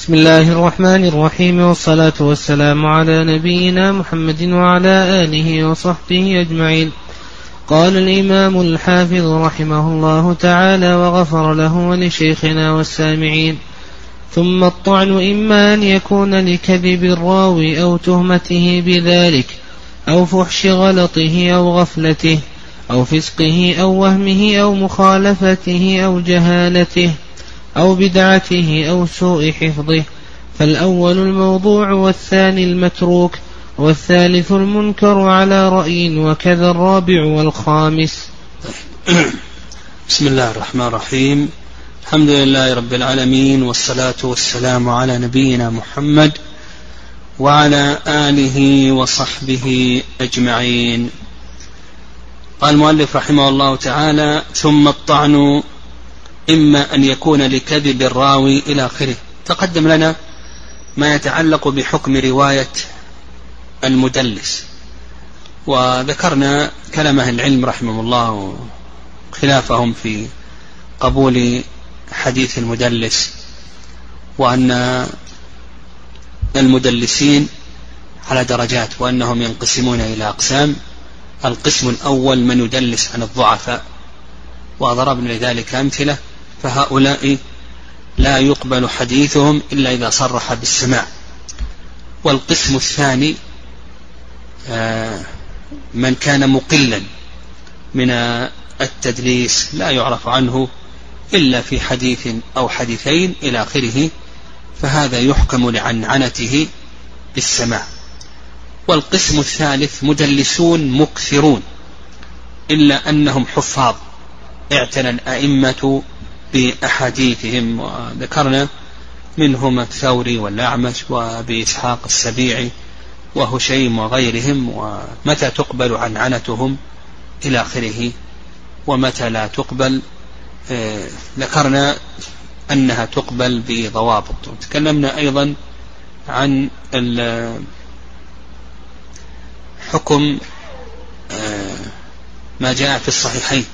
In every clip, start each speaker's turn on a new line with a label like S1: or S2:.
S1: بسم الله الرحمن الرحيم، والصلاة والسلام على نبينا محمد وعلى آله وصحبه أجمعين. قال الإمام الحافظ رحمه الله تعالى وغفر له ولشيخنا والسامعين: ثم الطعن إما أن يكون لكذب الراوي أو تهمته بذلك، أو فحش غلطه أو غفلته، أو فسقه أو وهمه أو مخالفته أو جهالته أو بدعته أو سوء حفظه، فالأول الموضوع والثاني المتروك والثالث المنكر على رأي، وكذا الرابع والخامس.
S2: بسم الله الرحمن الرحيم. الحمد لله رب العالمين، والصلاة والسلام على نبينا محمد وعلى آله وصحبه أجمعين. قال المؤلف رحمه الله تعالى: ثم الطعن إما أن يكون لكذب الراوي إلى آخره. تقدم لنا ما يتعلق بحكم رواية المدلس، وذكرنا كلام أهل العلم رحمه الله خلافهم في قبول حديث المدلس، وأن المدلسين على درجات، وأنهم ينقسمون إلى أقسام. القسم الأول من يدلس عن الضعفاء، وضربنا لذلك أمثلة، فهؤلاء لا يقبل حديثهم إلا إذا صرح بالسماع. والقسم الثاني من كان مقلا من التدليس، لا يعرف عنه إلا في حديث أو حديثين إلى آخره، فهذا يحكم لعنعنته بالسماع. والقسم الثالث مدلسون مكثرون إلا أنهم حفاظ، اعتنى الأئمة بأحاديثهم، وذكرنا منهم الثوري والأعمش وأبي إسحاق السبيعي وهشيم وغيرهم، ومتى تقبل عنعنتهم إلى آخره ومتى لا تقبل. ذكرنا أنها تقبل بضوابط. تكلمنا أيضا عن حكم ما جاء في الصحيحين،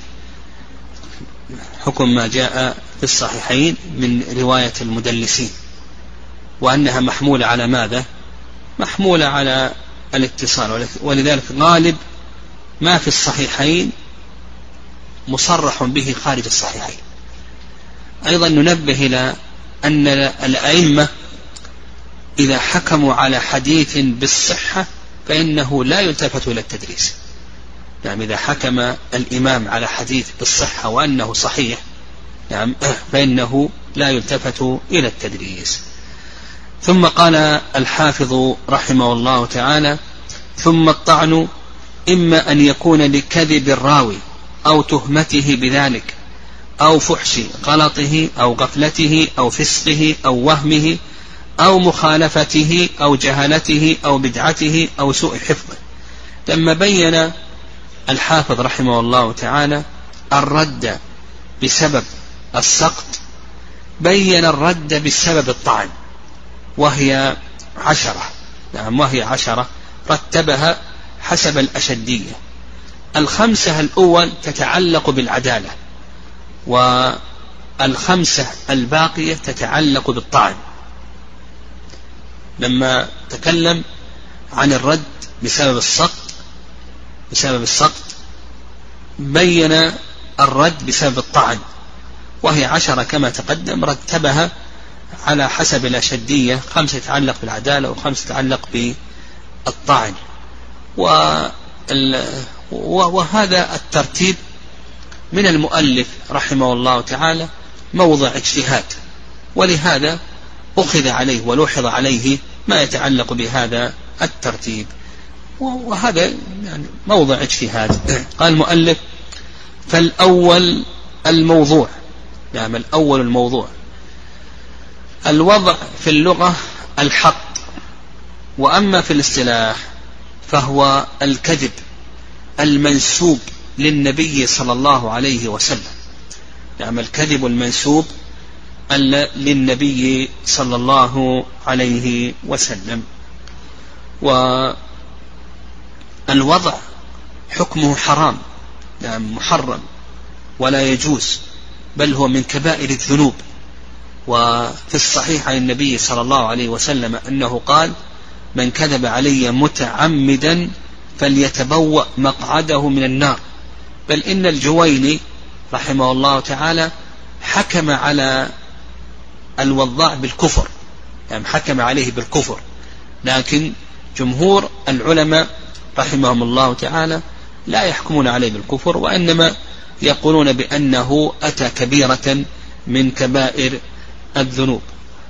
S2: حكم ما جاء في الصحيحين من رواية المدلسين، وأنها محمولة على ماذا؟ محمولة على الاتصال، ولذلك غالب ما في الصحيحين مصرح به خارج الصحيحين. أيضا ننبه إلى أن الأئمة إذا حكموا على حديث بالصحة فإنه لا يلتفت إلى التدريس. يعني إذا حكم الإمام على حديث بالصحة وأنه صحيح، يعني فإنه لا يلتفت إلى التدريس. ثم قال الحافظ رحمه الله تعالى: ثم الطعن إما أن يكون لكذب الراوي أو تهمته بذلك، أو فحش غلطه أو غفلته أو فسقه أو وهمه أو مخالفته أو جهالته أو بدعته أو سوء حفظه. لما بين الحافظ رحمه الله تعالى الرد بسبب السقط، بين الرد بسبب الطعن، وهي 10. نعم، وهي 10 رتبها حسب الأشدية. 5 الأول تتعلق بالعدالة، و5 الباقية تتعلق بالطعن. لما تكلم عن الرد بسبب السقط بين الرد بسبب الطعن، وهي 10 كما تقدم، رتبها على حسب الأشدية. 5 تتعلق بالعدالة، و5 تتعلق بالطعن. وهذا الترتيب من المؤلف رحمه الله تعالى موضع اجتهاد، ولهذا أخذ عليه ولوحظ عليه ما يتعلق بهذا الترتيب، وهذا يعني موضع اجتهاد. قال المؤلف: فالأول الموضوع. نعم، الأول الموضوع. الوضع في اللغة الحط، وأما في الاصطلاح فهو الكذب المنسوب للنبي صلى الله عليه وسلم. نعم، الكذب المنسوب للنبي صلى الله عليه وسلم. والوضع حكمه حرام، نعم محرم ولا يجوز، بل هو من كبائر الذنوب، وفي الصحيح عن النبي صلى الله عليه وسلم أنه قال: من كذب علي متعمدا فليتبوأ مقعده من النار. بل إن الجويني رحمه الله تعالى حكم على الوضاع بالكفر، يعني حكم عليه بالكفر، لكن جمهور العلماء رحمهم الله تعالى لا يحكمون عليه بالكفر، وإنما يقولون بأنه أتى كبيرة من كبائر الذنوب.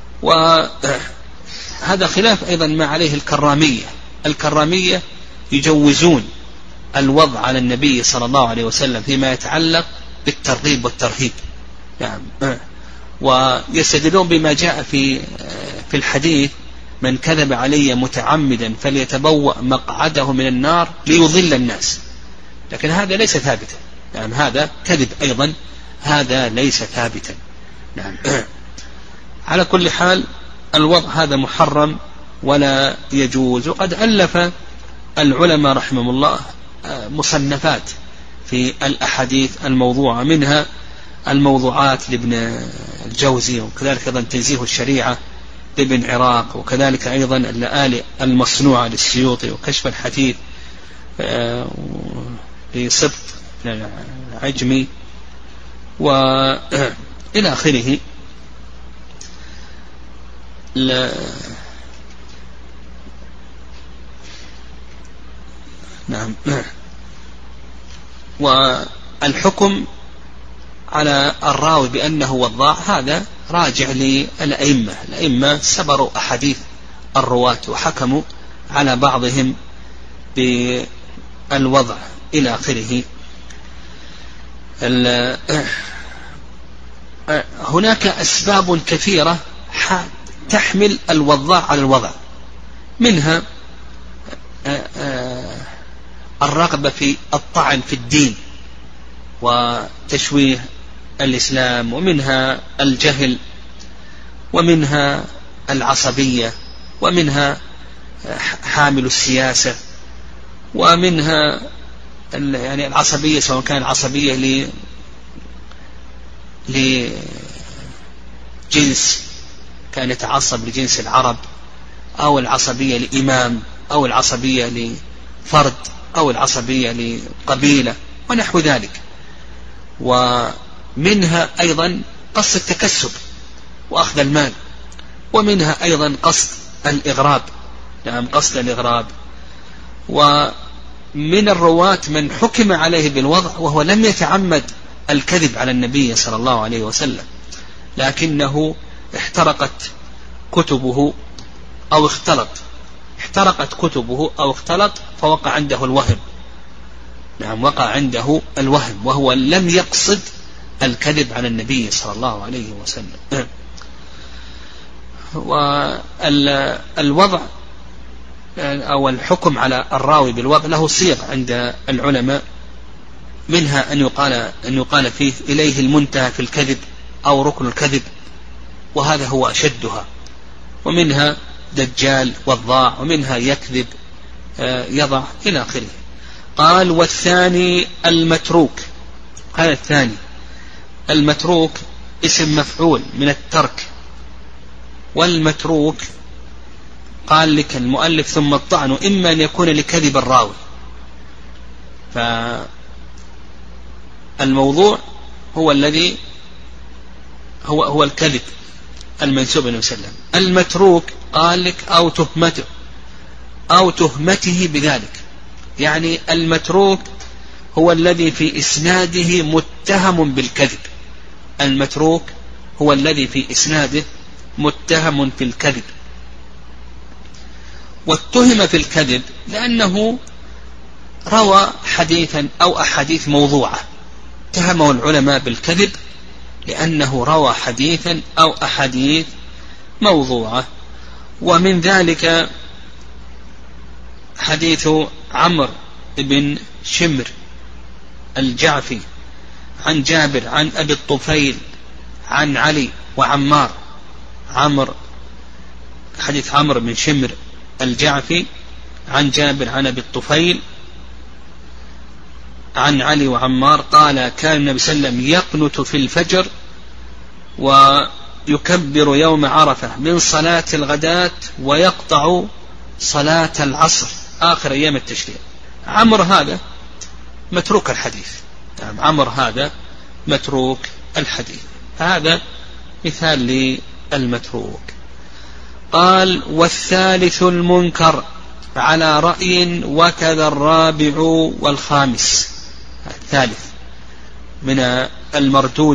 S2: وهذا خلاف أيضا ما عليه الكرامية يجوزون الوضع على النبي صلى الله عليه وسلم فيما يتعلق بالترغيب والترهيب، يعني ويستدلون بما جاء في الحديث: من كذب علي متعمدا فليتبوأ مقعده من النار ليضل الناس. لكن هذا ليس ثابتا، يعني هذا كذب أيضا، هذا ليس ثابتا. نعم. على كل حال الوضع هذا محرم ولا يجوز. وقد ألف العلماء رحمهم الله مصنفات في الأحاديث الموضوعة، منها الموضوعات لابن الجوزي، وكذلك أيضا تنزيه الشريعة لابن عراق، وكذلك أيضا اللآلئ المصنوعة للسيوطي، وكشف الحديث لسبط العجمي، وإلى آخره. نعم. والحكم على الراوي بأنه وضاع هذا راجع للأئمة. الأئمة سبروا أحاديث الرواة وحكموا على بعضهم بالوضع إلى آخره. هناك أسباب كثيرة تحمل الوضاع على الوضع، منها الرغبة في الطعن في الدين وتشويه الإسلام، ومنها الجهل، ومنها العصبية، ومنها حامل السياسة، ومنها يعني العصبية سواء كان عصبية لجنس كان يتعصب لجنس العرب، أو العصبية لإمام، أو العصبية لفرد، أو العصبية لقبيلة ونحو ذلك. ومنها أيضا قصد التكسب وأخذ المال، ومنها أيضا قصد الإغراب. نعم، قصد الإغراب. ومن الرواة من حكم عليه بالوضع وهو لم يتعمد الكذب على النبي صلى الله عليه وسلم، لكنه احترقت كتبه أو اختلط فوقع عنده الوهم. نعم، وقع عنده الوهم وهو لم يقصد الكذب على النبي صلى الله عليه وسلم. والوضع أو الحكم على الراوي بالوضع له صيغ عند العلماء، منها أن يقال فيه إليه المنتهى في الكذب أو ركن الكذب، وهذا هو أشدها، ومنها دجال وضاع، ومنها يكذب يضع إلى آخره. قال: والثاني المتروك. هذا الثاني المتروك اسم مفعول من الترك، والمتروك قال لك المؤلف ثم الطعن إما أن يكون لكذب الراوي، فالموضوع هو الذي هو الكذب المنسوب إلى وسلم. المتروك قال لك أو تهمته بذلك، يعني المتروك هو الذي في إسناده متهم بالكذب. المتروك هو الذي في إسناده متهم في الكذب. واتهم في الكذب لأنه روى حديثا أو أحاديث موضوعة، اتهمه العلماء بالكذب لأنه روى حديثا أو أحاديث موضوعة. ومن ذلك حديث عمرو بن شمر الجعفي عن جابر عن أبي الطفيل عن علي وعمار. حديث عمرو بن شمر الجعفي عن جابر عن أبي الطفيل عن علي وعمار قال: كان النبي صلى الله عليه وسلم يقنت في الفجر يكبر يوم عرفة من صلاة الغداة ويقطع صلاة العصر آخر أيام التشريق. عمر هذا متروك الحديث، يعني عمر هذا متروك الحديث. هذا مثال للمتروك. قال: والثالث المنكر على رأي وكذا الرابع والخامس. الثالث من المردود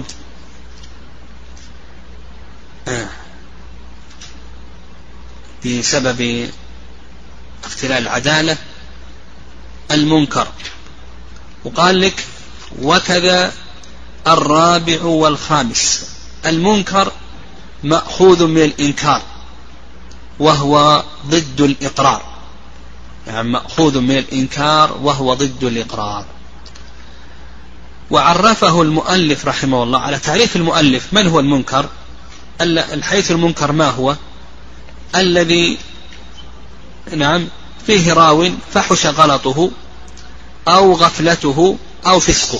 S2: بسبب اختلال العدالة المنكر. وقال لك: وكذا الرابع والخامس. المنكر مأخوذ من الإنكار وهو ضد الإقرار، يعني مأخوذ من الإنكار وهو ضد الإقرار. وعرفه المؤلف رحمه الله على تعريف المؤلف. من هو المنكر؟ الحديث المنكر ما هو؟ الذي فيه راو فحش غلطه أو غفلته أو فسقه،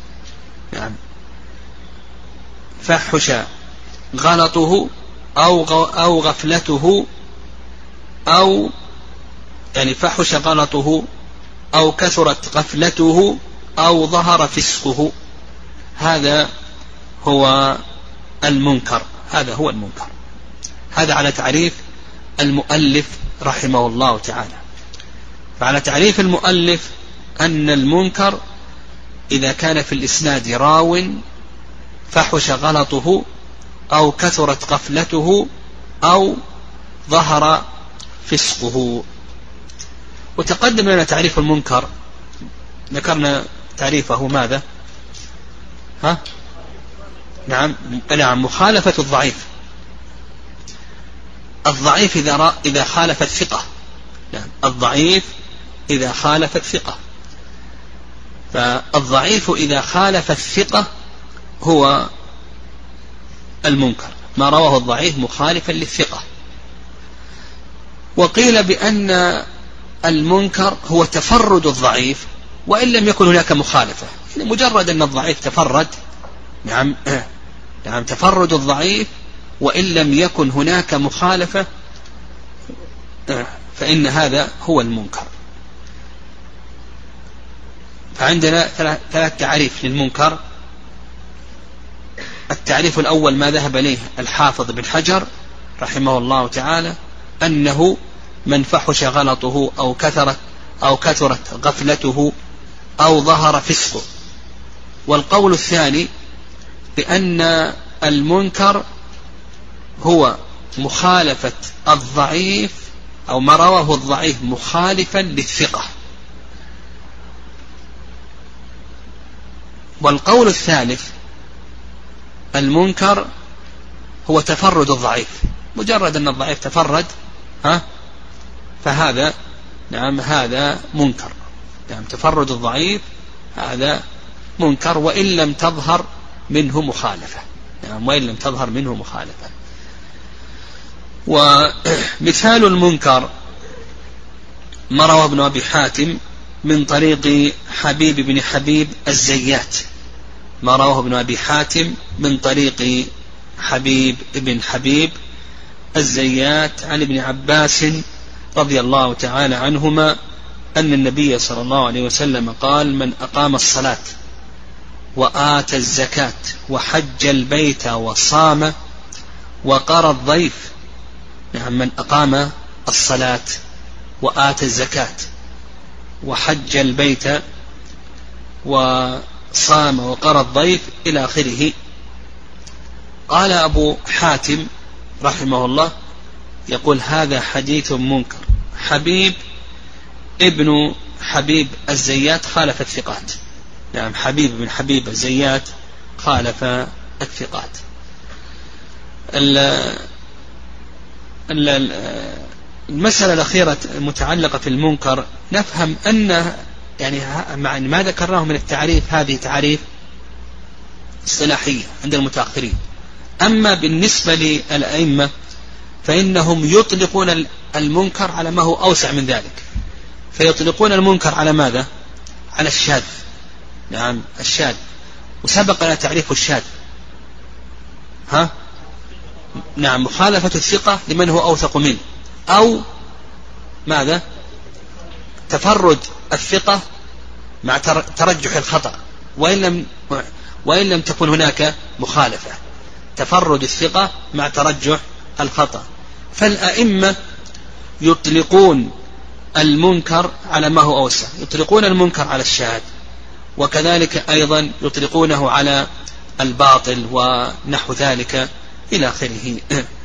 S2: فحش غلطه أو غفلته، أو يعني فحش غلطه أو كثرت غفلته أو ظهر فسقه. هذا هو المنكر. هذا هو المنكر. هذا على تعريف المؤلف رحمه الله تعالى. فعلى تعريف المؤلف أن المنكر إذا كان في الإسناد راو فحش غلطه أو كثرت غفلته أو ظهر فسقه. وتقدم لنا تعريف المنكر، ذكرنا تعريفه ماذا؟ نعم، مخالفة الضعيف. الضعيف إذا خالف الثقة. الضعيف إذا خالف الثقة. فالضعيف إذا خالف الثقة هو المنكر، ما رواه الضعيف مخالفا للثقة. وقيل بأن المنكر هو تفرد الضعيف وإن لم يكن هناك مخالفة. يعني مجرد أن الضعيف تفرد، نعم تفرد الضعيف وإن لم يكن هناك مخالفة فإن هذا هو المنكر. فعندنا ثلاث تعريف للمنكر. التعريف الأول ما ذهب إليه الحافظ بن حجر رحمه الله تعالى، أنه من فحش غلطه أو كثرت غفلته أو ظهر فسقه. والقول الثاني بأن المنكر هو مخالفة الضعيف أو ما رواه الضعيف مخالفا للثقة. والقول الثالث المنكر هو تفرد الضعيف، مجرد أن الضعيف تفرد فهذا هذا منكر. تفرد الضعيف هذا منكر وإن لم تظهر منه مخالفة. ومثال المنكر ما رواه ابن أبي حاتم من طريق حبيب بن حبيب الزيات. ما رواه ابن أبي حاتم من طريق حبيب بن حبيب الزيات عن ابن عباس رضي الله تعالى عنهما أن النبي صلى الله عليه وسلم قال: من أقام الصلاة وآتى الزكاة وحج البيت وصام وقرى الضيف. من أقام الصلاة وآتى الزكاة وحج البيت وصام وقرى الضيف إلى آخره. قال أبو حاتم رحمه الله يقول: هذا حديث منكر. حبيب ابن حبيب الزيات خالف الثقات. حبيب بن حبيب الزيات خالف الثقات. المسألة الأخيرة المتعلقة في المنكر نفهم أن مع ما ذكرناه من التعريف هذه تعريف اصطلاحية عند المتأخرين. أما بالنسبة للأئمة فإنهم يطلقون المنكر على ما هو أوسع من ذلك، فيطلقون المنكر على ماذا؟ على الشاذ. الشاذ. وسبق لنا تعريف الشاذ. نعم مخالفة الثقة لمن هو أوثق منه، أو ماذا؟ تفرد الثقة مع ترجح الخطأ وإن لم تكن هناك مخالفة، تفرد الثقة مع ترجح الخطأ. فالأئمة يطلقون المنكر على ما هو أوسع، يطلقون المنكر على الشاذ، وكذلك أيضا يطلقونه على الباطل ونحو ذلك إلى آخره.